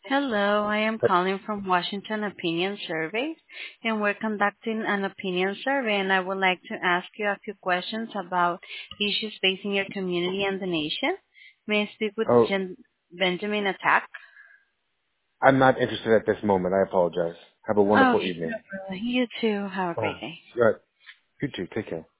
Hello, I am calling from Washington Opinion Survey, and we're conducting an opinion survey, and I would like to ask you a few questions about issues facing your community and the nation. May I speak with Oh, Benjamin Attack? I'm not interested at this moment. I apologize. Have a Oh, wonderful evening. no problem. You too. Have a great day. Right. You too. Take care.